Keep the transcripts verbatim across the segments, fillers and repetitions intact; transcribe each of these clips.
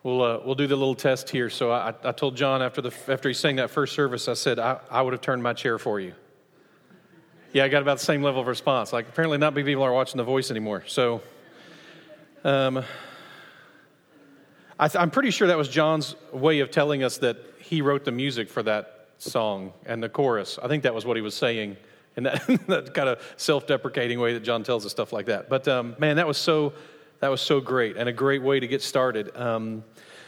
We'll uh, we'll do the little test here. So I, I told John after the after he sang that first service, I said I, I would have turned my chair for you. Yeah, I got about the same level of response. Like apparently, not many people are watching The Voice anymore. So, um, I th- I'm pretty sure that was John's way of telling us that he wrote the music for that song and the chorus. I think that was what he was saying in that, that kind of self-deprecating way that John tells us stuff like that. But um, man, that was so. That was so great and a great way to get started. Um,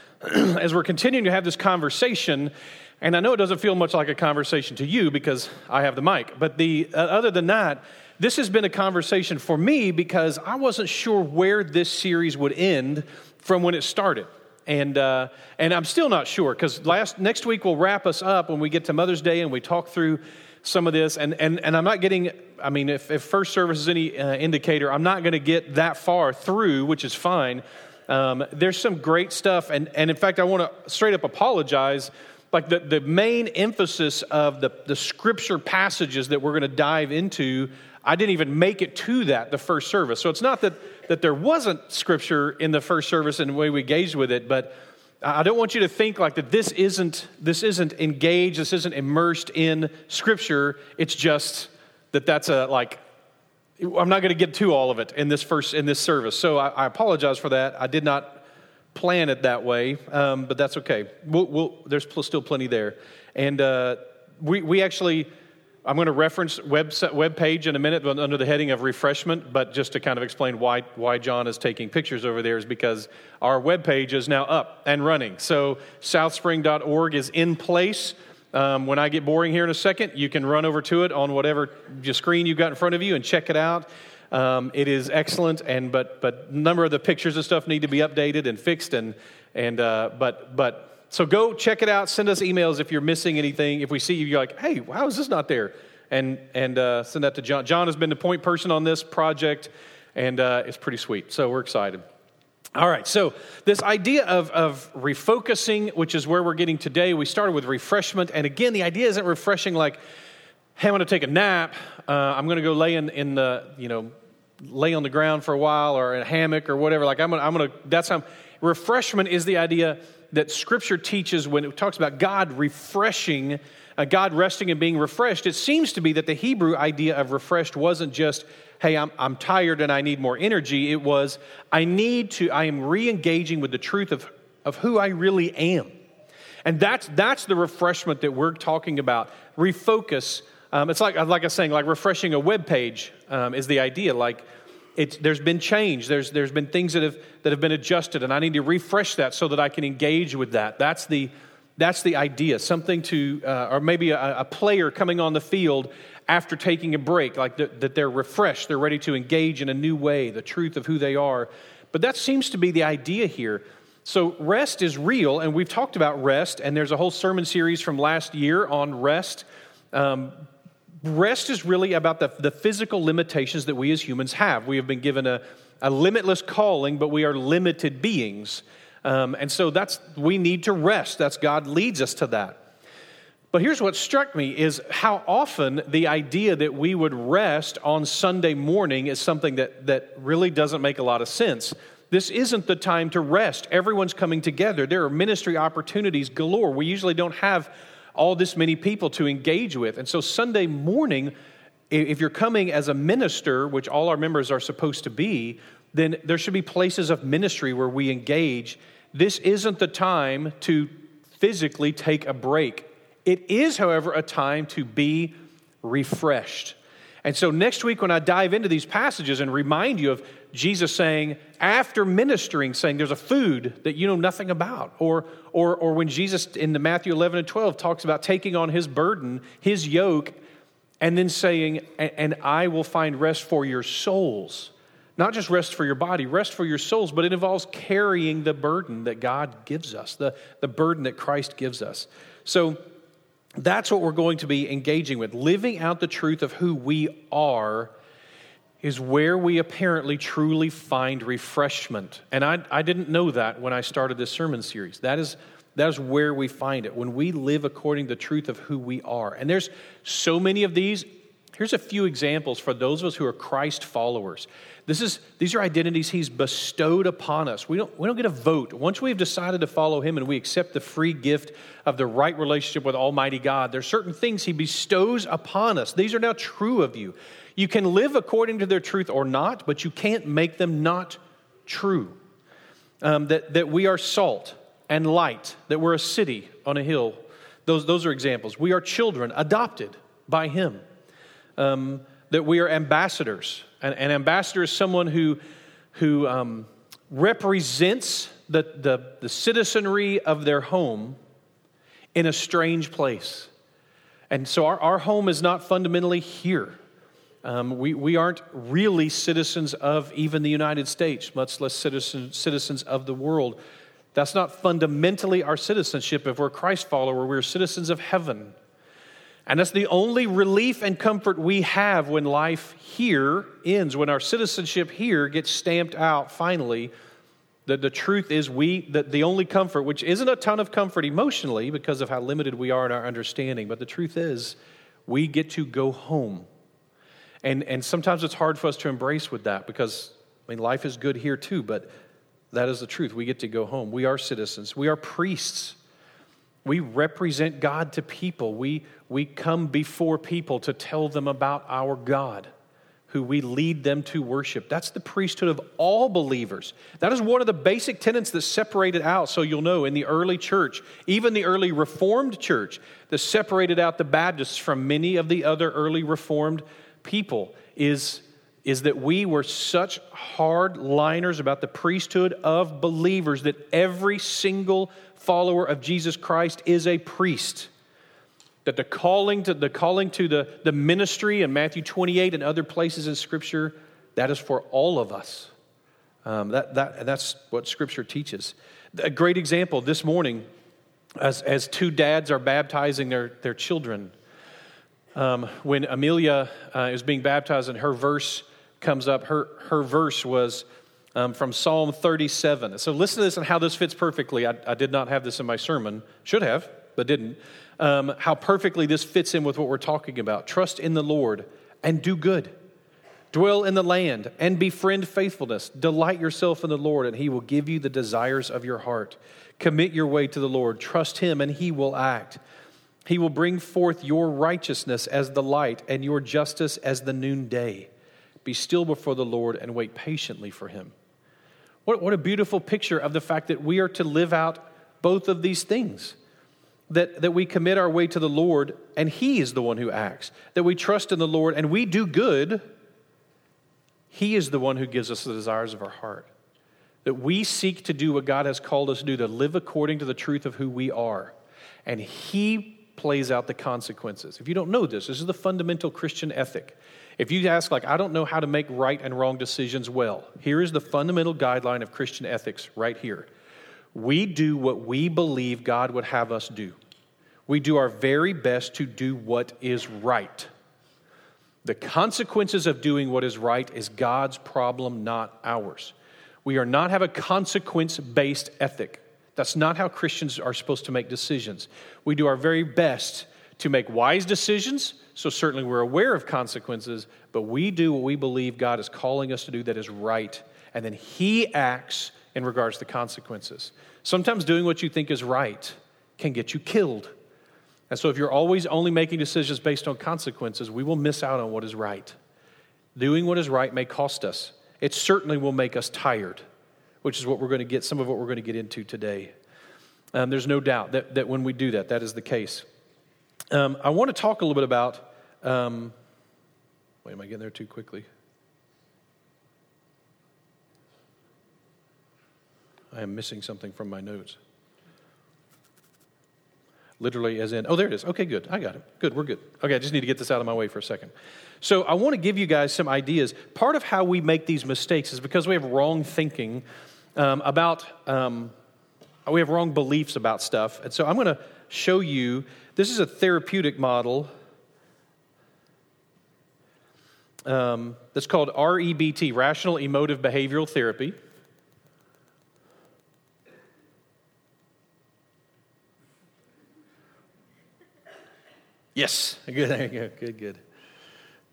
as we're continuing to have this conversation, and I know it doesn't feel much like a conversation to you because I have the mic, but the uh, other than that, this has been a conversation for me because I wasn't sure where this series would end from when it started. And uh, and I'm still not sure because last next week we'll wrap us up when we get to Mother's Day and we talk through some of this, and, and, and I'm not getting, I mean, if, if first service is any uh, indicator, I'm not going to get that far through, which is fine. Um, there's some great stuff, and, and in fact, I want to straight up apologize. Like the, the main emphasis of the, the scripture passages that we're going to dive into, I didn't even make it to that the first service. So it's not that, that there wasn't scripture in the first service and the way we engaged with it, but I don't want you to think like that this isn't this isn't engaged, this isn't immersed in Scripture. It's just that that's a like, I'm not going to get to all of it in this first in this service. So I, I apologize for that. I did not plan it that way, um, but that's okay. We'll, we'll, there's still plenty there, and uh, we we actually. I'm going to reference web web page in a minute under the heading of refreshment, but just to kind of explain why why John is taking pictures over there is because our web page is now up and running. So southspring dot org is in place. Um, when I get boring here in a second, you can run over to it on whatever screen you've got in front of you and check it out. Um, it is excellent, and but but a number of the pictures and stuff need to be updated and fixed, and and uh, but but. So go check it out. Send us emails if you're missing anything. If we see you, you're like, hey, how is this not there? And and uh, send that to John. John has been the point person on this project, and uh, it's pretty sweet. So we're excited. All right, so this idea of, of refocusing, which is where we're getting today, we started with refreshment. And again, the idea isn't refreshing like, hey, I'm going to take a nap. Uh, I'm going to go lay in, in the, you know, lay on the ground for a while or in a hammock or whatever. Like I'm going to, I'm going to, that's how, refreshment is the idea that Scripture teaches when it talks about God refreshing, uh, God resting and being refreshed. It seems to be that the Hebrew idea of refreshed wasn't just, hey, I'm I'm tired and I need more energy. It was, I need to, I am re-engaging with the truth of, of who I really am. And that's that's the refreshment that we're talking about. Refocus. Um, it's like like I was saying, like refreshing a web page um, is the idea. Like, It's, there's been change. There's there's been things that have that have been adjusted, and I need to refresh that so that I can engage with that. That's the that's the idea. Something to, uh, or maybe a, a player coming on the field after taking a break, like the, that they're refreshed, they're ready to engage in a new way, the truth of who they are. But that seems to be the idea here. So rest is real, and we've talked about rest, and there's a whole sermon series from last year on rest. Um, Rest is really about the, the physical limitations that we as humans have. We have been given a, a limitless calling, but we are limited beings. Um, and so that's we need to rest. That's God leads us to that. But here's what struck me is how often the idea that we would rest on Sunday morning is something that, that really doesn't make a lot of sense. This isn't the time to rest. Everyone's coming together. There are ministry opportunities galore. We usually don't have all this many people to engage with. And so Sunday morning, if you're coming as a minister, which all our members are supposed to be, then there should be places of ministry where we engage. This isn't the time to physically take a break. It is, however, a time to be refreshed. And so next week when I dive into these passages and remind you of Jesus saying, after ministering, saying there's a food that you know nothing about. Or, or, or when Jesus in the Matthew eleven and twelve talks about taking on his burden, his yoke, and then saying, and I will find rest for your souls. Not just rest for your body, rest for your souls, but it involves carrying the burden that God gives us, the, the burden that Christ gives us. So that's what we're going to be engaging with. Living out the truth of who we are is where we apparently truly find refreshment. And I, I didn't know that when I started this sermon series. That is, that is where we find it, when we live according to the truth of who we are. And there's so many of these Here's a few examples for those of us who are Christ followers. This is, these are identities he's bestowed upon us. We don't, we don't get a vote. Once we've decided to follow him and we accept the free gift of the right relationship with Almighty God, there's certain things he bestows upon us. These are now true of you. You can live according to their truth or not, but you can't make them not true. Um, that, that we are salt and light, that we're a city on a hill. Those, those are examples. We are children adopted by him. Um, that we are ambassadors. An, an ambassador is someone who, who um, represents the, the, the citizenry of their home in a strange place. And so our, our home is not fundamentally here. Um, we, we aren't really citizens of even the United States, much less citizen, citizens of the world. That's not fundamentally our citizenship. If we're a Christ follower, we're citizens of heaven. And that's the only relief and comfort we have when life here ends, when our citizenship here gets stamped out finally. The, the truth is we, the, the only comfort, which isn't a ton of comfort emotionally because of how limited we are in our understanding, but the truth is we get to go home. And, and sometimes it's hard for us to embrace with that because, I mean, life is good here too, but that is the truth. We get to go home. We are citizens. We are priests. We represent God to people. We, we come before people to tell them about our God, who we lead them to worship. That's the priesthood of all believers. That is one of the basic tenets that separated out, so you'll know, in the early church, even the early Reformed church, that separated out the Baptists from many of the other early Reformed people, is, is that we were such hard liners about the priesthood of believers that every single follower of Jesus Christ is a priest. That the calling to the calling to the, the ministry in Matthew twenty-eight and other places in Scripture, that is for all of us. Um, that that that's what Scripture teaches. A great example this morning, as as two dads are baptizing their their children. Um, when Amelia uh, is being baptized and her verse comes up, her her verse was Um, from Psalm thirty-seven. So listen to this and how this fits perfectly. I, I did not have this in my sermon. Should have, but didn't. Um, how perfectly this fits in with what we're talking about. Trust in the Lord and do good. Dwell in the land and befriend faithfulness. Delight yourself in the Lord and he will give you the desires of your heart. Commit your way to the Lord. Trust him and he will act. He will bring forth your righteousness as the light and your justice as the noonday. Be still before the Lord and wait patiently for him. What, what a beautiful picture of the fact that we are to live out both of these things. That, that we commit our way to the Lord and he is the one who acts. That we trust in the Lord and we do good. He is the one who gives us the desires of our heart. That we seek to do what God has called us to do, to live according to the truth of who we are. And he plays out the consequences. If you don't know this, this is the fundamental Christian ethic. If you ask, like, I don't know how to make right and wrong decisions well, here is the fundamental guideline of Christian ethics right here. We do what we believe God would have us do. We do our very best to do what is right. The consequences of doing what is right is God's problem, not ours. We are not have a consequence-based ethic. That's not how Christians are supposed to make decisions. We do our very best to make wise decisions, so certainly we're aware of consequences, but we do what we believe God is calling us to do that is right, and then he acts in regards to consequences. Sometimes doing what you think is right can get you killed. And so if you're always only making decisions based on consequences, we will miss out on what is right. Doing what is right may cost us. It certainly will make us tired, which is what we're going to get, some of what we're going to get into today. Um, there's no doubt that, that when we do that, that is the case. Um, I want to talk a little bit about, um, wait, am I getting there too quickly? I am missing something from my notes. Literally as in, oh, there it is. Okay, good. I got it. Good, we're good. Okay, I just need to get this out of my way for a second. So I want to give you guys some ideas. Part of how we make these mistakes is because we have wrong thinking um, about, um, we have wrong beliefs about stuff. And so I'm going to show you, this is a therapeutic model um, that's called R E B T, Rational Emotive Behavioral Therapy. Yes, good, there you go, good, good.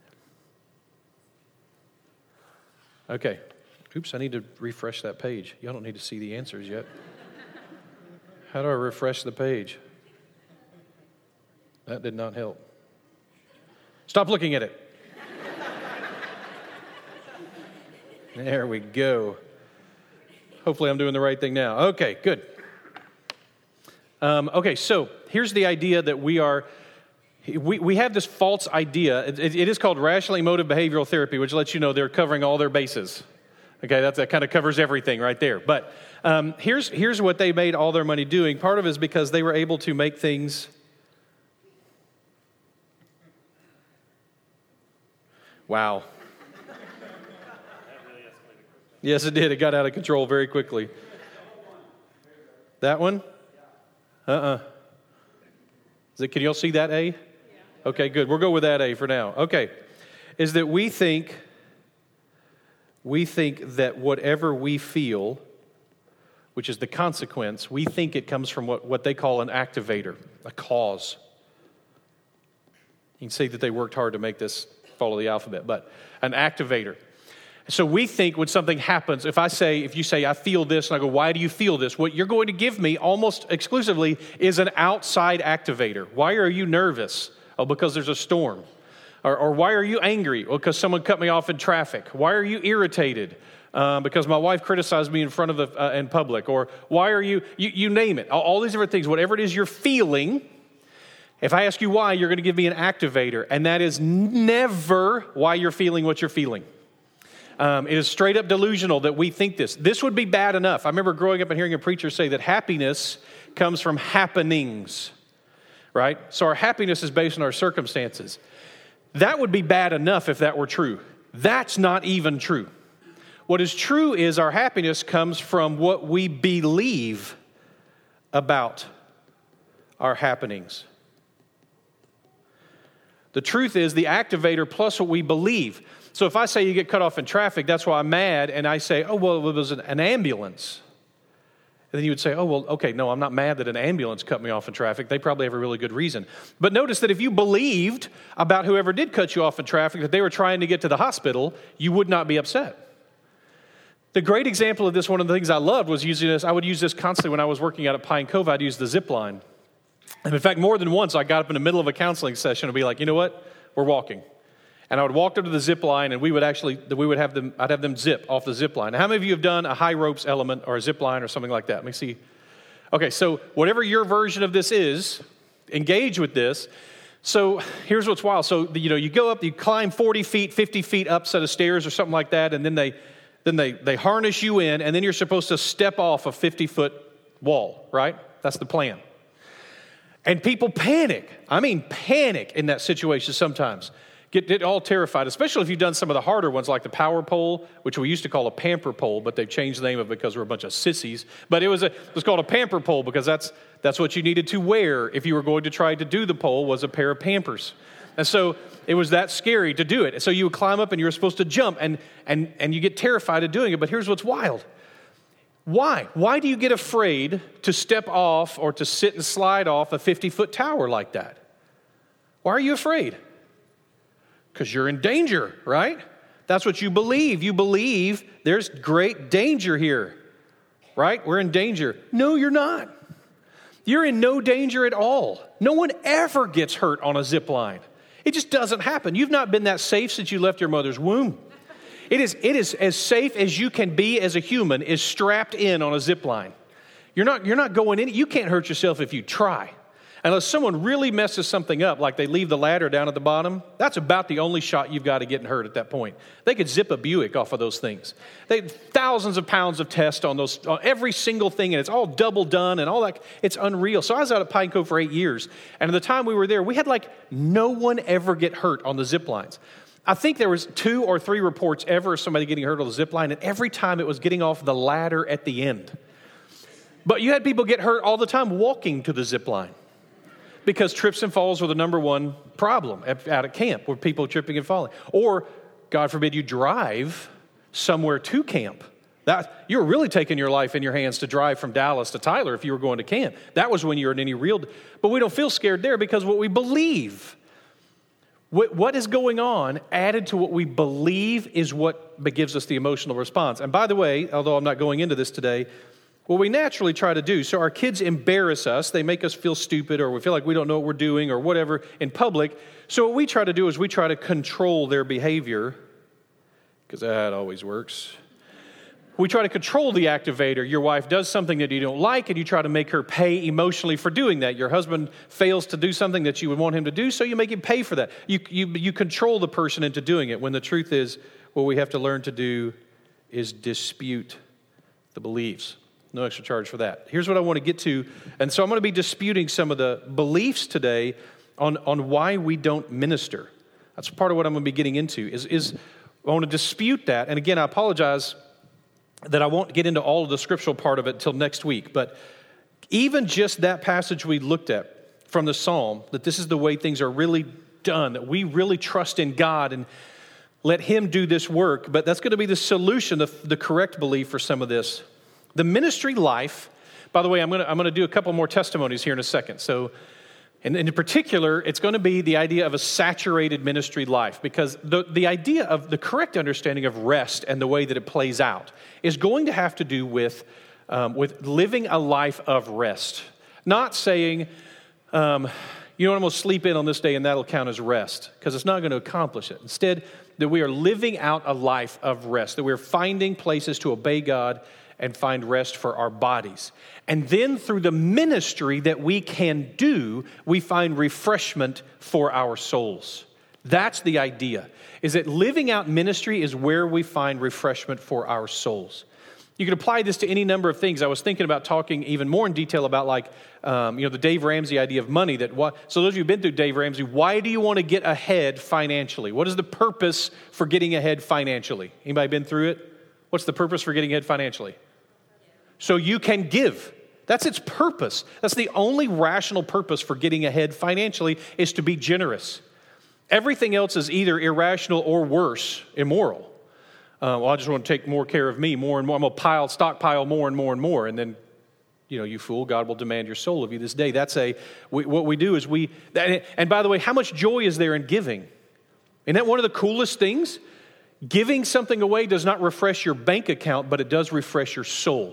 Okay. Oops, I need to refresh that page. Y'all don't need to see the answers yet. How do I refresh the page? That did not help. Stop looking at it. There we go. Hopefully I'm doing the right thing now. Okay, good. Um, okay, so here's the idea that we are, we, we have this false idea. It, it, it is called rational emotive behavioral therapy, which lets you know they're covering all their bases. Okay, that's, that kind of covers everything right there. But um, here's, here's what they made all their money doing. Part of it is because they were able to make things wow. Yes, it did. It got out of control very quickly. That one? Uh-uh. Is it, can you all see that A? Okay, good. We'll go with that A for now. Okay. Is that we think, we think that whatever we feel, which is the consequence, we think it comes from what, what they call an activator, a cause. You can see that they worked hard to make this follow the alphabet, but an activator. So we think when something happens, if I say, if you say, I feel this, and I go, why do you feel this? What you're going to give me almost exclusively is an outside activator. Why are you nervous? Oh, because there's a storm. Or, or why are you angry? Well, because someone cut me off in traffic. Why are you irritated? Um, because my wife criticized me in front of the, uh, in public. Or why are you, you, you name it. All, all these different things, whatever it is you're feeling. If I ask you why, you're going to give me an activator. And that is never why you're feeling what you're feeling. Um, it is straight up delusional that we think this. This would be bad enough. I remember growing up and hearing a preacher say that happiness comes from happenings, right? So our happiness is based on our circumstances. That would be bad enough if that were true. That's not even true. What is true is our happiness comes from what we believe about our happenings. The truth is the activator plus what we believe. So if I say you get cut off in traffic, that's why I'm mad, and I say, oh, well, it was an, an ambulance. And then you would say, oh, well, okay, no, I'm not mad that an ambulance cut me off in traffic. They probably have a really good reason. But notice that if you believed about whoever did cut you off in traffic, that they were trying to get to the hospital, you would not be upset. The great example of this, one of the things I loved was using this. I would use this constantly when I was working out at Pine Cove. I'd use the zip line. And in fact, more than once, I got up in the middle of a counseling session and be like, you know what? We're walking. And I would walk up to the zip line, and we would actually, we would have them, I'd have them zip off the zip line. Now, how many of you have done a high ropes element or a zip line or something like that? Let me see. Okay, so whatever your version of this is, engage with this. So here's what's wild. So, you know, you go up, you climb forty feet, fifty feet up set of stairs or something like that, and then they, then they, they harness you in, and then you're supposed to step off a fifty-foot wall, right? That's the plan. And people panic. I mean, panic in that situation sometimes. Get, get all terrified, especially if you've done some of the harder ones like the power pole, which we used to call a pamper pole, but they've changed the name of it because we're a bunch of sissies. But it was, a, it was called a pamper pole because that's, that's what you needed to wear if you were going to try to do the pole was a pair of Pampers. And so it was that scary to do it. So you would climb up and you were supposed to jump, and, and, and you get terrified of doing it. But here's what's wild. Why? Why do you get afraid to step off or to sit and slide off a fifty-foot tower like that? Why are you afraid? Because you're in danger, right? That's what you believe. You believe there's great danger here, right? We're in danger. No, you're not. You're in no danger at all. No one ever gets hurt on a zip line. It just doesn't happen. You've not been that safe since you left your mother's womb. It is, it is as safe as you can be as a human is strapped in on a zip line. You're not, you're not going in. You can't hurt yourself if you try. Unless someone really messes something up, like they leave the ladder down at the bottom, that's about the only shot you've got to getting hurt at that point. They could zip a Buick off of those things. They thousands of pounds of test on those, on every single thing, and it's all double done and all that. It's unreal. So I was out at Pine Cove for eight years, and at the time we were there, we had like no one ever get hurt on the zip lines. I think there was two or three reports ever of somebody getting hurt on the zip line, and every time it was getting off the ladder at the end. But you had people get hurt all the time walking to the zip line. Because trips and falls were the number one problem at, out at camp, where people tripping and falling. Or, God forbid, you drive somewhere to camp. That you're really taking your life in your hands to drive from Dallas to Tyler if you were going to camp. That was when you were in any real... But we don't feel scared there because what we believe. What, what is going on added to what we believe is what gives us the emotional response. And by the way, although I'm not going into this today, what we naturally try to do, so our kids embarrass us, they make us feel stupid or we feel like we don't know what we're doing or whatever in public. So what we try to do is we try to control their behavior, because that always works. We try to control the activator. Your wife does something that you don't like, and you try to make her pay emotionally for doing that. Your husband fails to do something that you would want him to do, so you make him pay for that. You, you, you control the person into doing it, when the truth is what we have to learn to do is dispute the beliefs. No extra charge for that. Here's what I want to get to. And so I'm going to be disputing some of the beliefs today on, on why we don't minister. That's part of what I'm going to be getting into, is, is I want to dispute that. And again, I apologize that I won't get into all of the scriptural part of it until next week. But even just that passage we looked at from the Psalm, that this is the way things are really done, that we really trust in God and let Him do this work. But that's going to be the solution, the, the correct belief for some of this. The ministry life, by the way, I'm going to, I'm going to do a couple more testimonies here in a second. So, and in particular, it's going to be the idea of a saturated ministry life, because the, the idea of the correct understanding of rest and the way that it plays out is going to have to do with, um, with living a life of rest. Not saying, um, you know what, I'm going to sleep in on this day and that'll count as rest, because it's not going to accomplish it. Instead, that we are living out a life of rest, that we're finding places to obey God and find rest for our bodies. And then through the ministry that we can do, we find refreshment for our souls. That's the idea, is that living out ministry is where we find refreshment for our souls. You can apply this to any number of things. I was thinking about talking even more in detail about, like, um, you know, the Dave Ramsey idea of money. That what, so those of you who've been through Dave Ramsey, why do you want to get ahead financially? What is the purpose for getting ahead financially? Anybody been through it? What's the purpose for getting ahead financially? So you can give. That's its purpose. That's the only rational purpose for getting ahead financially, is to be generous. Everything else is either irrational or worse, immoral. Uh, well, I just want to take more care of me, more and more. I'm going to pile, stockpile more and more and more. And then, you know, you fool, God will demand your soul of you this day. That's a, we, what we do is we, and by the way, how much joy is there in giving? Isn't that one of the coolest things? Giving something away does not refresh your bank account, but it does refresh your soul.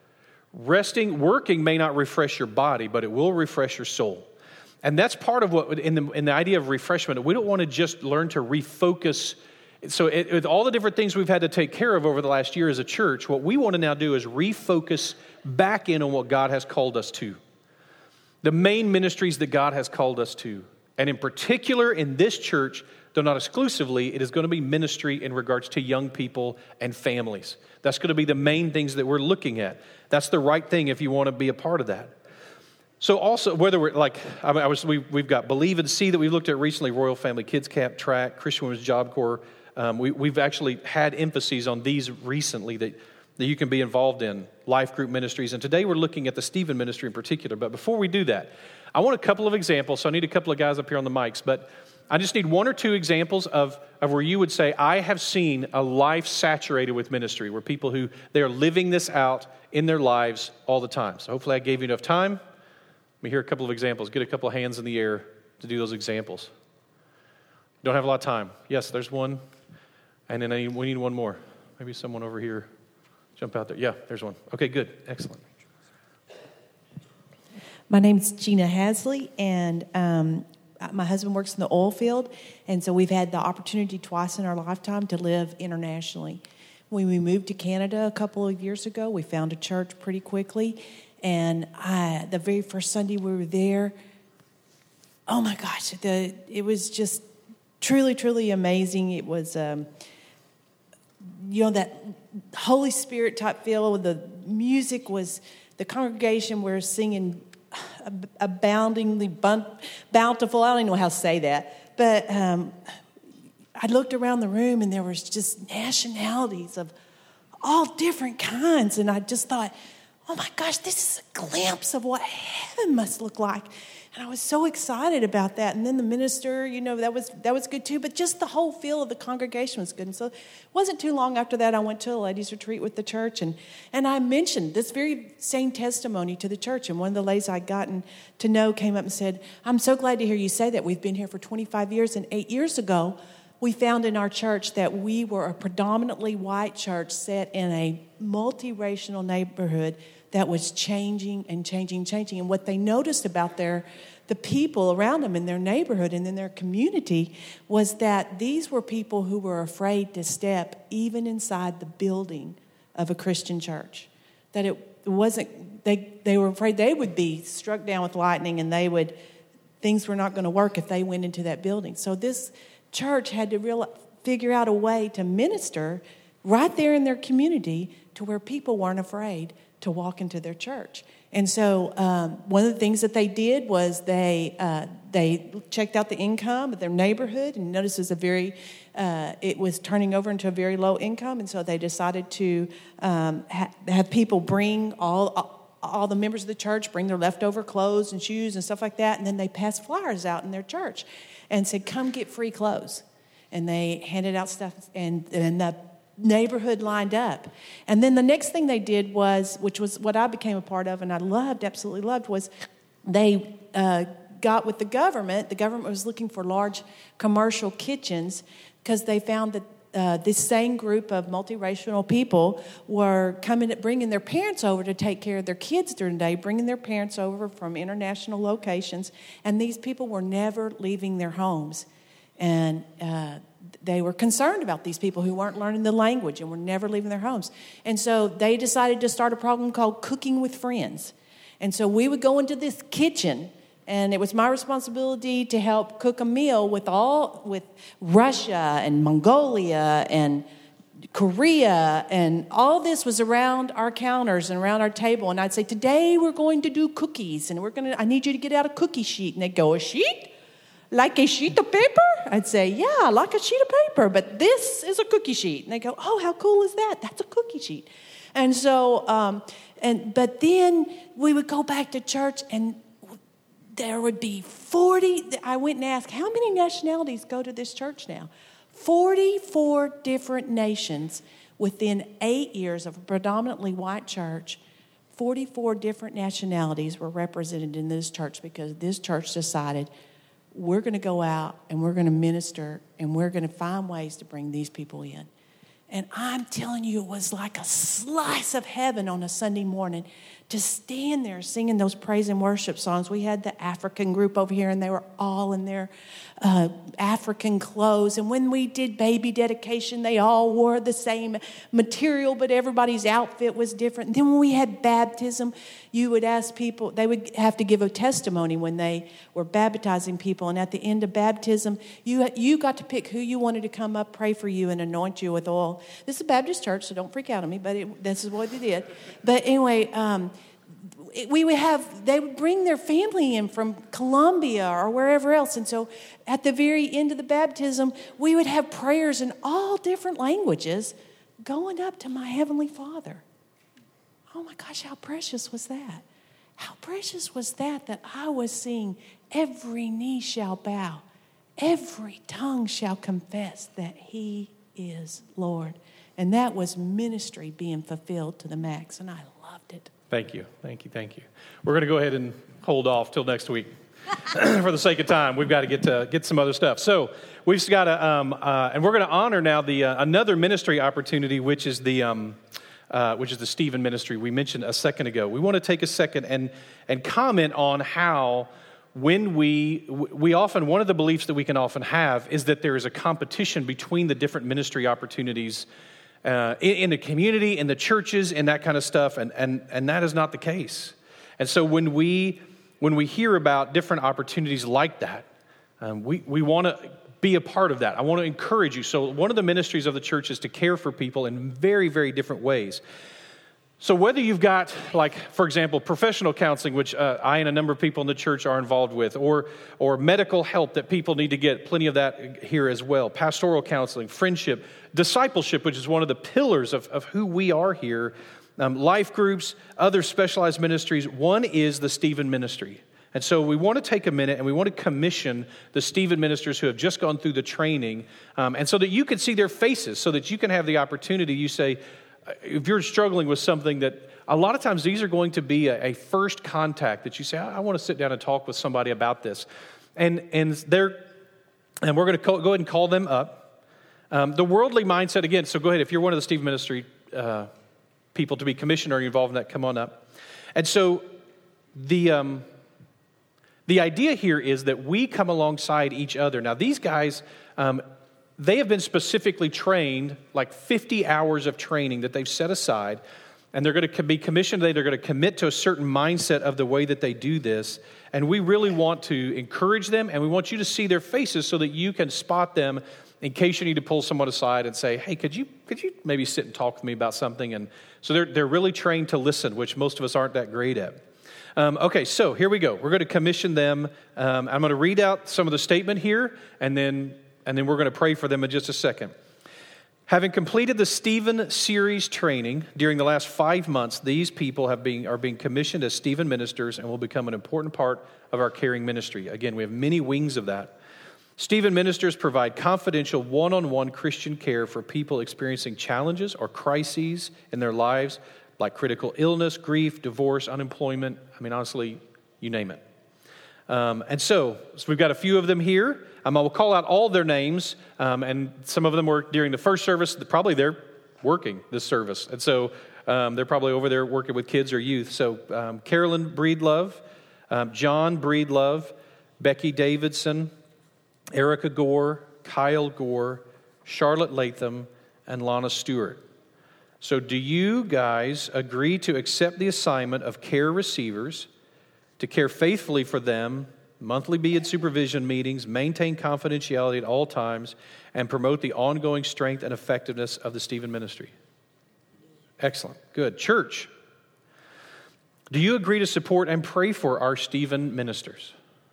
Resting, working may not refresh your body, but it will refresh your soul. And that's part of what, in the, in the idea of refreshment, we don't want to just learn to refocus. So it, with all the different things we've had to take care of over the last year as a church, what we want to now do is refocus back in on what God has called us to. The main ministries that God has called us to. And in particular in this church, though not exclusively, it is going to be ministry in regards to young people and families. That's going to be the main things that we're looking at. That's the right thing if you want to be a part of that. So also, whether we're like, I, mean, I was, we, we've got Believe and See that we've looked at recently, Royal Family Kids Camp, Track, Christian Women's Job Corps. Um, we, we've actually had emphases on these recently that, that you can be involved in, life group ministries. And today we're looking at the Stephen ministry in particular. But before we do that, I want a couple of examples. So I need a couple of guys up here on the mics. But I just need one or two examples of, of where you would say, I have seen a life saturated with ministry, where people who, they are living this out in their lives all the time. So hopefully I gave you enough time. Let me hear a couple of examples. Get a couple of hands in the air to do those examples. Don't have a lot of time. Yes, there's one. And then I need, we need one more. Maybe someone over here. Jump out there. Yeah, there's one. Okay, good. Excellent. My name's Gina Hasley, and um, my husband works in the oil field, and so we've had the opportunity twice in our lifetime to live internationally. When we moved to Canada a couple of years ago, we found a church pretty quickly, and I, the very first Sunday we were there, oh my gosh, the, it was just truly, truly amazing. It was, um, you know, that Holy Spirit type feel. The music was, the congregation were singing aboundingly bountiful. I don't even know how to say that. But um, I looked around the room, and there was just nationalities of all different kinds. And I just thought, oh my gosh, this is a glimpse of what heaven must look like. And I was so excited about that. And then the minister, you know, that was that was good too. But just the whole feel of the congregation was good. And so it wasn't too long after that, I went to a ladies' retreat with the church. And, and I mentioned this very same testimony to the church. And one of the ladies I'd gotten to know came up and said, I'm so glad to hear you say that. We've been here for twenty-five years. And eight years ago, we found in our church that we were a predominantly white church set in a multiracial neighborhood that was changing and changing, changing. And what they noticed about their, the people around them in their neighborhood and in their community was that these were people who were afraid to step even inside the building of a Christian church. That it wasn't, they, they were afraid they would be struck down with lightning and they would, things were not going to work if they went into that building. So this church had to real, figure out a way to minister right there in their community to where people weren't afraid to walk into their church. And so um, one of the things that they did was they uh, they checked out the income of their neighborhood and noticed it was a very uh, it was turning over into a very low income, and so they decided to um, ha- have people bring all all the members of the church bring their leftover clothes and shoes and stuff like that, and then they passed flyers out in their church and said, "Come get free clothes," and they handed out stuff, and and the neighborhood lined up. And then the next thing they did was, which was what I became a part of and I loved, absolutely loved, was they uh, got with the government. The government was looking for large commercial kitchens because they found that uh, this same group of multiracial people were coming, bringing their parents over to take care of their kids during the day, bringing their parents over from international locations, and these people were never leaving their homes. And uh, they were concerned about these people who weren't learning the language and were never leaving their homes. And so they decided to start a program called Cooking with Friends. And so we would go into this kitchen, and it was my responsibility to help cook a meal with all with Russia and Mongolia and Korea, and all this was around our counters and around our table. And I'd say, today we're going to do cookies, and we're going to, I need you to get out a cookie sheet. And they'd go, a sheet? Like a sheet of paper? I'd say, yeah, like a sheet of paper, but this is a cookie sheet. And they go, oh, how cool is that? That's a cookie sheet. And so, um, and but then we would go back to church, and there would be forty. I went and asked, how many nationalities go to this church now? forty-four different nations within eight years of a predominantly white church. forty-four different nationalities were represented in this church because this church decided, we're going to go out and we're going to minister and we're going to find ways to bring these people in. And I'm telling you, it was like a slice of heaven on a Sunday morning to stand there singing those praise and worship songs. We had the African group over here, and they were all in their uh, African clothes. And when we did baby dedication, they all wore the same material, but everybody's outfit was different. And then when we had baptism, you would ask people, they would have to give a testimony when they were baptizing people. And at the end of baptism, you you got to pick who you wanted to come up, pray for you, and anoint you with oil. This is a Baptist church, so don't freak out on me, but it, this is what they did. But anyway, um, we would have, they would bring their family in from Colombia or wherever else. And so at the very end of the baptism, we would have prayers in all different languages going up to my Heavenly Father. Oh my gosh, how precious was that? How precious was that, that I was seeing every knee shall bow, every tongue shall confess that He is Lord. And that was ministry being fulfilled to the max, and I loved it. Thank you, thank you, thank you. We're going to go ahead and hold off till next week for the sake of time. We've got to get to get some other stuff. So we've got to, um, uh, and we're going to honor now the uh, another ministry opportunity, which is the um, uh, which is the Stephen ministry we mentioned a second ago. We want to take a second and and comment on how when we we often one of the beliefs that we can often have is that there is a competition between the different ministry opportunities. Uh, in, in the community, in the churches, and that kind of stuff, and and and that is not the case. And so when we when we hear about different opportunities like that, um, we we want to be a part of that. I want to encourage you. So one of the ministries of the church is to care for people in very, very different ways. So whether you've got, like, for example, professional counseling, which uh, I and a number of people in the church are involved with, or or medical help that people need to get, plenty of that here as well, pastoral counseling, friendship, discipleship, which is one of the pillars of, of who we are here um, life groups, other specialized ministries. One is the Stephen Ministry. And so we want to take a minute and we want to commission the Stephen ministers who have just gone through the training, um, and so that you can see their faces, so that you can have the opportunity. You say, if you're struggling with something that, a lot of times these are going to be a, a first contact that you say, I, I want to sit down and talk with somebody about this. And and they're, and we're going to call, go ahead and call them up. Um, the worldly mindset, again, so go ahead, if you're one of the Stephen Ministry uh, people to be commissioned or involved in that, come on up. And so the... Um, The idea here is that we come alongside each other. Now, these guys, um, they have been specifically trained, like fifty hours of training that they've set aside, and they're going to be commissioned today. They're going to commit to a certain mindset of the way that they do this, and we really want to encourage them, and we want you to see their faces so that you can spot them in case you need to pull someone aside and say, hey, could you could you maybe sit and talk with me about something? And so they're they're really trained to listen, which most of us aren't that great at. Um, okay, so here we go. We're going to commission them. Um, I'm going to read out some of the statement here, and then and then we're going to pray for them in just a second. Having completed the Stephen series training during the last five months, these people have been are being commissioned as Stephen ministers and will become an important part of our caring ministry. Again, we have many wings of that. Stephen ministers provide confidential, one-on-one Christian care for people experiencing challenges or crises in their lives, like critical illness, grief, divorce, unemployment. I mean, honestly, you name it. Um, and so, so we've got a few of them here. Um, I will call out all their names, um, and some of them were during the first service. Probably they're working this service. And so um, they're probably over there working with kids or youth. So um, Carolyn Breedlove, um, John Breedlove, Becky Davidson, Erica Gore, Kyle Gore, Charlotte Latham, and Lana Stewart. So do you guys agree to accept the assignment of care receivers, to care faithfully for them, monthly be in supervision meetings, maintain confidentiality at all times, and promote the ongoing strength and effectiveness of the Stephen ministry? Excellent. Good. Church, do you agree to support and pray for our Stephen ministers?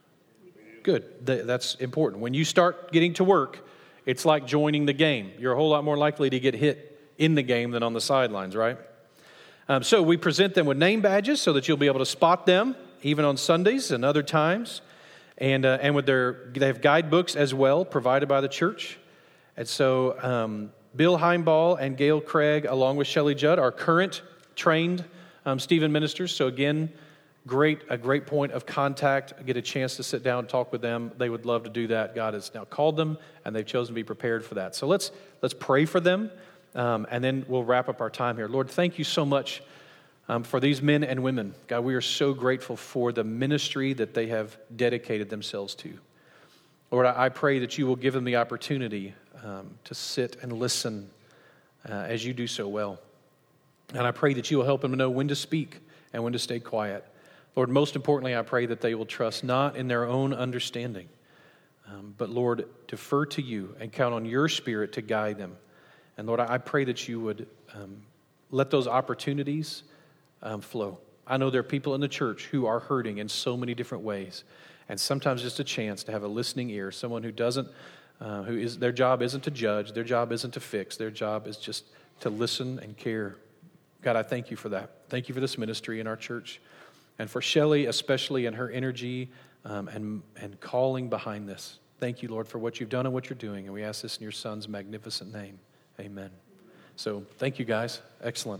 Good. That's important. When you start getting to work, it's like joining the game. You're a whole lot more likely to get hit in the game than on the sidelines, right? Um, so we present them with name badges so that you'll be able to spot them even on Sundays and other times. And uh, and with their, they have guidebooks as well provided by the church. And so um, Bill Heimball and Gail Craig, along with Shelley Judd, are current trained um, Stephen ministers. So again, great a great point of contact. Get a chance to sit down and talk with them. They would love to do that. God has now called them, and they've chosen to be prepared for that. So let's let's pray for them. Um, and then we'll wrap up our time here. Lord, thank you so much um, for these men and women. God, we are so grateful for the ministry that they have dedicated themselves to. Lord, I, I pray that you will give them the opportunity um, to sit and listen uh, as you do so well. And I pray that you will help them to know when to speak and when to stay quiet. Lord, most importantly, I pray that they will trust not in their own understanding, um, but Lord, defer to you and count on your Spirit to guide them. And Lord, I pray that you would um, let those opportunities um, flow. I know there are people in the church who are hurting in so many different ways, and sometimes just a chance to have a listening ear, someone who doesn't, uh, who is their job isn't to judge, their job isn't to fix, their job is just to listen and care. God, I thank you for that. Thank you for this ministry in our church, and for Shelley especially and her energy um, and and calling behind this. Thank you, Lord, for what you've done and what you're doing, and we ask this in your Son's magnificent name. Amen. So thank you, guys. Excellent.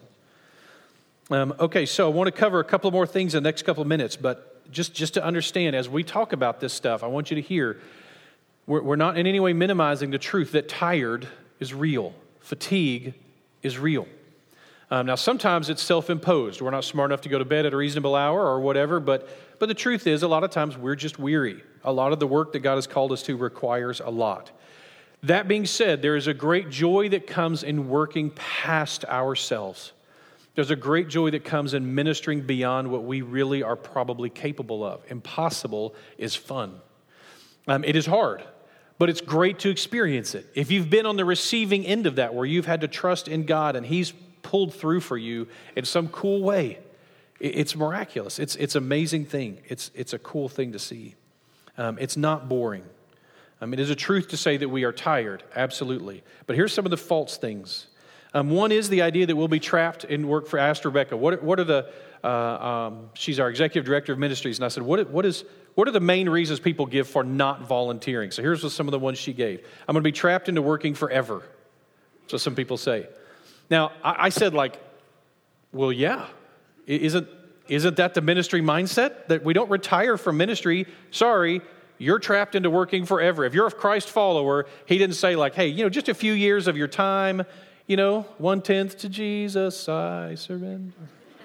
Um, okay, so I want to cover a couple more things in the next couple of minutes, but just, just to understand, as we talk about this stuff, I want you to hear, we're, we're not in any way minimizing the truth that tired is real. Fatigue is real. Um, now, sometimes it's self-imposed. We're not smart enough to go to bed at a reasonable hour or whatever, but, but the truth is, a lot of times we're just weary. A lot of the work that God has called us to requires a lot. That being said, there is a great joy that comes in working past ourselves. There's a great joy that comes in ministering beyond what we really are probably capable of. Impossible is fun. Um, it is hard, but it's great to experience it. If you've been on the receiving end of that, where you've had to trust in God and He's pulled through for you in some cool way, it's miraculous. It's it's an amazing thing. It's it's a cool thing to see. Um, it's not boring. Um, it is a truth to say that we are tired, absolutely. But here's some of the false things. Um, one is the idea that we'll be trapped in work for. I asked Rebecca, what, what are the, uh, um, she's our executive director of ministries, and I said, what, what, is, what are the main reasons people give for not volunteering? So here's some of the ones she gave. I'm going to be trapped into working forever. So some people say. Now, I, I said like, well, yeah, isn't, isn't that the ministry mindset? That we don't retire from ministry, sorry, you're trapped into working forever. If you're a Christ follower, he didn't say like, hey, you know, just a few years of your time, you know, one-tenth to Jesus, I surrender.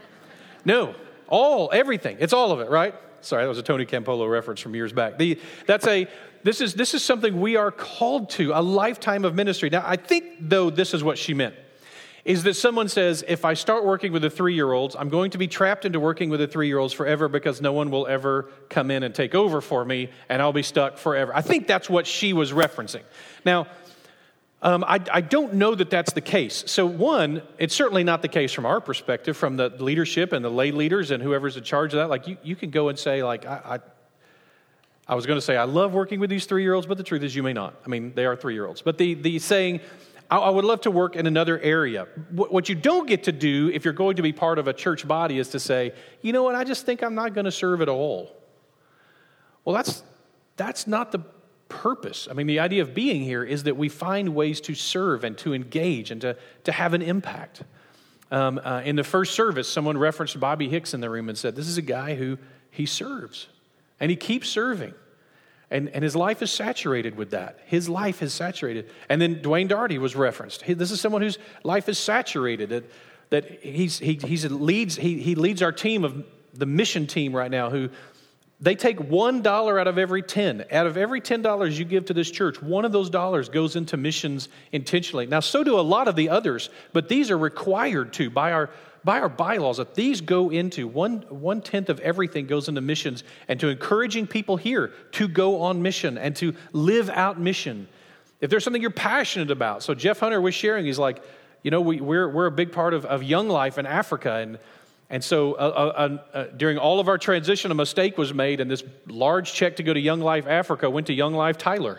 No, all, everything. It's all of it, right? Sorry, that was a Tony Campolo reference from years back. The, that's a, this is, this is something we are called to, a lifetime of ministry. Now, I think, though, this is what she meant, is that someone says, if I start working with the three-year-olds, I'm going to be trapped into working with the three-year-olds forever because no one will ever come in and take over for me, and I'll be stuck forever. I think that's what she was referencing. Now, Um, I, I don't know that that's the case. So one, it's certainly not the case from our perspective, from the leadership and the lay leaders and whoever's in charge of that. Like you, you can go and say, like, I, I, I was going to say, I love working with these three-year-olds, but the truth is you may not. I mean, they are three-year-olds. But the, the saying, I, I would love to work in another area. What, what you don't get to do if you're going to be part of a church body is to say, you know what, I just think I'm not going to serve at all. Well, that's that's not the purpose. I mean, the idea of being here is that we find ways to serve and to engage and to, to have an impact. Um, uh, in the first service, someone referenced Bobby Hicks in the room and said, this is a guy who he serves and he keeps serving. And, and his life is saturated with that. His life is saturated. And then Dwayne Daugherty was referenced. He, this is someone whose life is saturated, that, that he's, he he's leads, he, he leads our team of the mission team right now who they take one dollar out of every ten. Out of every ten dollars you give to this church, one of those dollars goes into missions intentionally. Now, so do a lot of the others, but these are required to by our by our bylaws. That these go into one one tenth of everything goes into missions and to encouraging people here to go on mission and to live out mission. If there's something you're passionate about, so Jeff Hunter was sharing, he's like, you know, we, we're we're a big part of, of Young Life in Africa, and. And so uh, uh, uh, during all of our transition, a mistake was made, and this large check to go to Young Life Africa went to Young Life Tyler.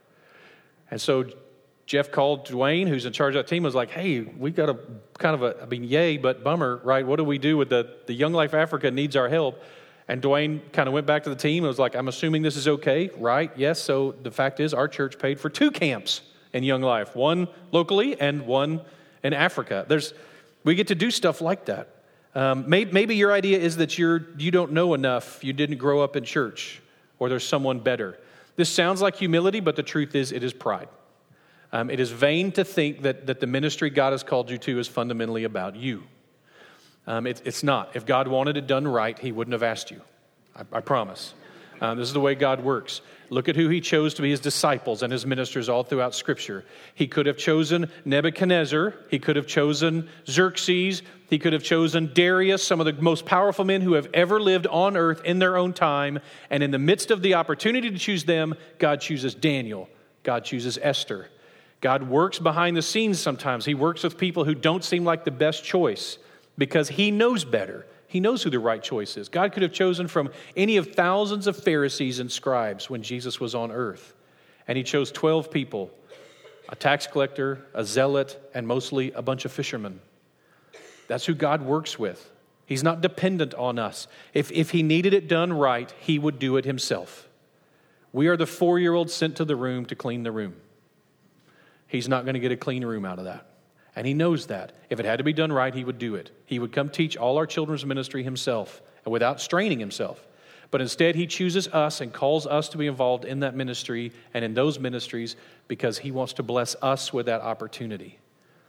And so Jeff called Dwayne, who's in charge of that team, was like, hey, we got a kind of a, I mean, yay, but bummer, right? What do we do with the, the Young Life Africa needs our help? And Dwayne kind of went back to the team and was like, I'm assuming this is okay, right? Yes, so the fact is our church paid for two camps in Young Life, one locally and one in Africa. There's, we get to do stuff like that. Um, maybe, maybe your idea is that you're, you don't know enough, you didn't grow up in church, or there's someone better. This sounds like humility, but the truth is it is pride. Um, it is vain to think that, that the ministry God has called you to is fundamentally about you. Um, it, it's not. If God wanted it done right, he wouldn't have asked you. I, I promise. Um, this is the way God works. Look at who he chose to be his disciples and his ministers all throughout Scripture. He could have chosen Nebuchadnezzar. He could have chosen Xerxes. He could have chosen Darius, some of the most powerful men who have ever lived on earth in their own time. And in the midst of the opportunity to choose them, God chooses Daniel. God chooses Esther. God works behind the scenes sometimes. He works with people who don't seem like the best choice because he knows better. He knows who the right choice is. God could have chosen from any of thousands of Pharisees and scribes when Jesus was on earth. And he chose twelve people, a tax collector, a zealot, and mostly a bunch of fishermen. That's who God works with. He's not dependent on us. If, if he needed it done right, he would do it himself. We are the four-year-old sent to the room to clean the room. He's not going to get a clean room out of that. And he knows that. If it had to be done right, he would do it. He would come teach all our children's ministry himself and without straining himself. But instead, he chooses us and calls us to be involved in that ministry and in those ministries because he wants to bless us with that opportunity.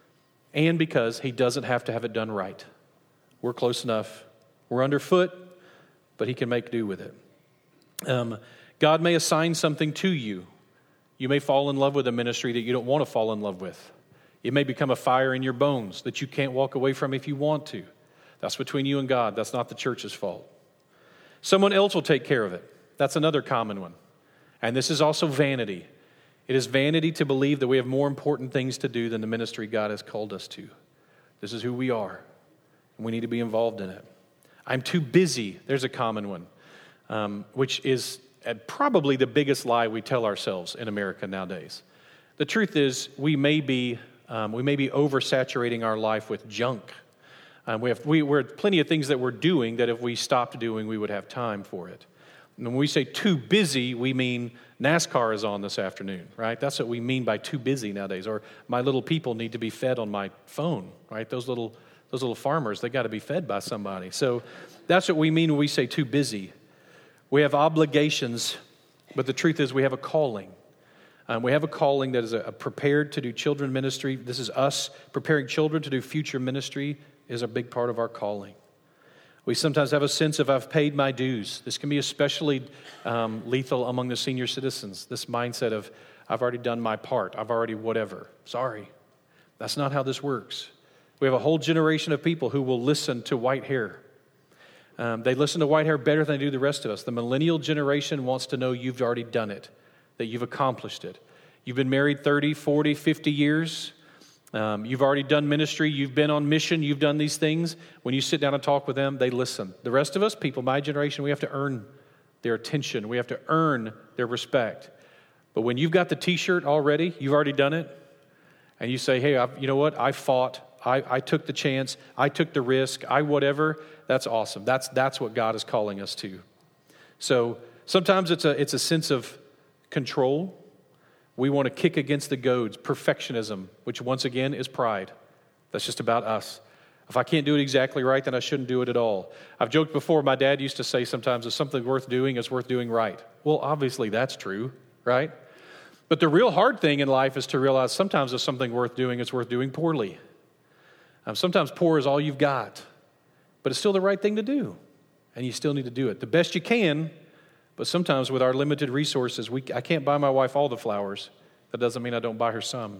And because he doesn't have to have it done right. We're close enough. We're underfoot, but he can make do with it. Um, God may assign something to you. You may fall in love with a ministry that you don't want to fall in love with. It may become a fire in your bones that you can't walk away from if you want to. That's between you and God. That's not the church's fault. Someone else will take care of it. That's another common one. And this is also vanity. It is vanity to believe that we have more important things to do than the ministry God has called us to. This is who we are, and we need to be involved in it. I'm too busy. There's a common one, um, which is probably the biggest lie we tell ourselves in America nowadays. The truth is, we may be Um, we may be oversaturating our life with junk. Um, we have we, we're plenty of things that we're doing that if we stopped doing, we would have time for it. And when we say too busy, we mean NASCAR is on this afternoon, right? That's what we mean by too busy nowadays. Or my little people need to be fed on my phone, right? Those little those little farmers, they got to be fed by somebody. So that's what we mean when we say too busy. We have obligations, but the truth is we have a calling. Um, we have a calling that is a, a prepared to do children ministry. This is us preparing children to do future ministry is a big part of our calling. We sometimes have a sense of I've paid my dues. This can be especially um, lethal among the senior citizens, this mindset of I've already done my part. I've already whatever. Sorry. That's not how this works. We have a whole generation of people who will listen to white hair. Um, they listen to white hair better than they do the rest of us. The millennial generation wants to know you've already done it, that you've accomplished it. You've been married thirty, forty, fifty years. Um, you've already done ministry. You've been on mission. You've done these things. When you sit down and talk with them, they listen. The rest of us, people, my generation, we have to earn their attention. We have to earn their respect. But when you've got the T-shirt already, you've already done it, and you say, hey, I've, you know what? I fought. I, I took the chance. I took the risk. I whatever. That's awesome. That's that's what God is calling us to. So sometimes it's a it's a sense of control. We want to kick against the goads, perfectionism, which once again is pride. That's just about us. If I can't do it exactly right, then I shouldn't do it at all. I've joked before, my dad used to say sometimes if something worth doing is worth doing right. Well, obviously that's true, right? But the real hard thing in life is to realize sometimes if something worth doing, it's worth doing poorly. Um, sometimes poor is all you've got, but it's still the right thing to do, and you still need to do it the best you can. But sometimes with our limited resources, we I can't buy my wife all the flowers. That doesn't mean I don't buy her some.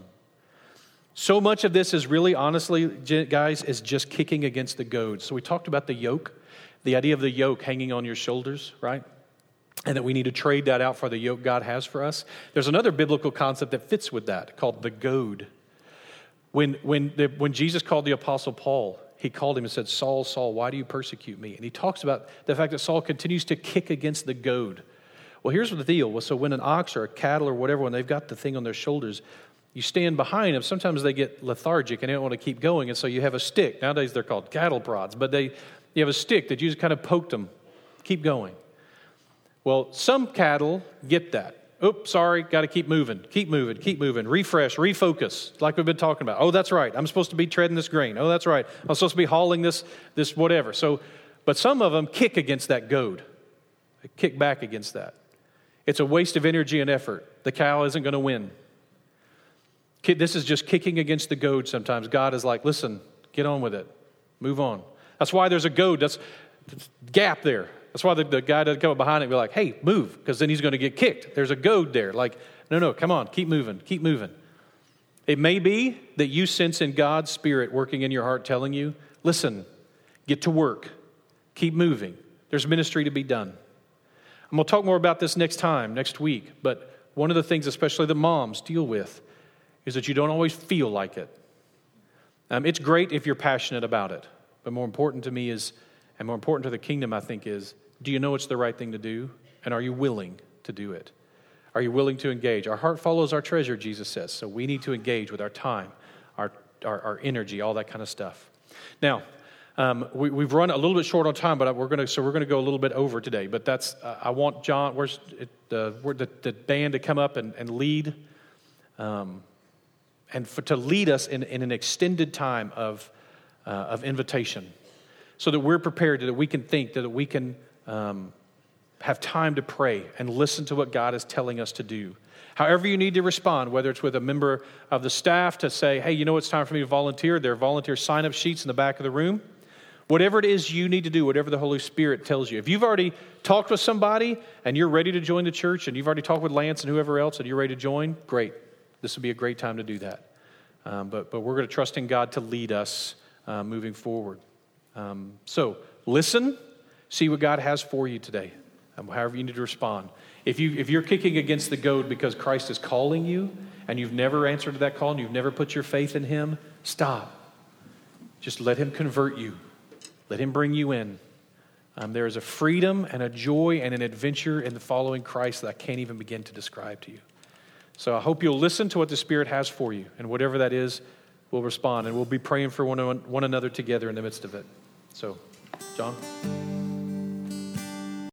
So much of this is really, honestly, guys, is just kicking against the goads. So we talked about the yoke, the idea of the yoke hanging on your shoulders, right? And that we need to trade that out for the yoke God has for us. There's another biblical concept that fits with that called the goad. When, when, the, when Jesus called the Apostle Paul, he called him and said, Saul, Saul, why do you persecute me? And he talks about the fact that Saul continues to kick against the goad. Well, here's what the deal was. So when an ox or a cattle or whatever, when they've got the thing on their shoulders, you stand behind them. Sometimes they get lethargic and they don't want to keep going. And so you have a stick. Nowadays they're called cattle prods. But they, you have a stick that you just kind of poked them. Keep going. Well, some cattle get that. Oops, sorry, got to keep moving, keep moving, keep moving, refresh, refocus, like we've been talking about. Oh, that's right, I'm supposed to be treading this grain. Oh, that's right, I'm supposed to be hauling this, this whatever. So, but some of them kick against that goad. They kick back against that. It's a waste of energy and effort. The cow isn't going to win. This is just kicking against the goad sometimes. God is like, listen, get on with it. Move on. That's why there's a goad. That's gap there. That's why the, the guy doesn't come up behind it and be like, hey, move, because then he's going to get kicked. There's a goad there. Like, no, no, come on, keep moving, keep moving. It may be that you sense in God's Spirit working in your heart telling you, listen, get to work, keep moving. There's ministry to be done. I'm going to talk more about this next time, next week, but one of the things, especially the moms deal with, is that you don't always feel like it. Um, it's great if you're passionate about it, but more important to me is, and more important to the kingdom, I think, is, do you know it's the right thing to do? And are you willing to do it? Are you willing to engage? Our heart follows our treasure, Jesus says. So we need to engage with our time, our our, our energy, all that kind of stuff. Now, um, we, we've run a little bit short on time, but we're going to so we're going to go a little bit over today. But that's uh, I want John, where's it, uh, where the, the band to come up and, and lead, um, and for, to lead us in, in an extended time of uh, of invitation. So that we're prepared, that we can think, that we can um, have time to pray and listen to what God is telling us to do. However you need to respond, whether it's with a member of the staff to say, hey, you know it's time for me to volunteer. There are volunteer sign-up sheets in the back of the room. Whatever it is you need to do, whatever the Holy Spirit tells you. If you've already talked with somebody and you're ready to join the church and you've already talked with Lance and whoever else and you're ready to join, great. This would be a great time to do that. Um, but, but we're going to trust in God to lead us uh, moving forward. Um, so listen, see what God has for you today, um, however you need to respond. If, you, if you're kicking against the goad because Christ is calling you and you've never answered to that call and you've never put your faith in him, stop. Just let him convert you. Let him bring you in. Um, there is a freedom and a joy and an adventure in the following Christ that I can't even begin to describe to you. So I hope you'll listen to what the Spirit has for you, and whatever that is, we'll respond, and we'll be praying for one, one another together in the midst of it. So, John?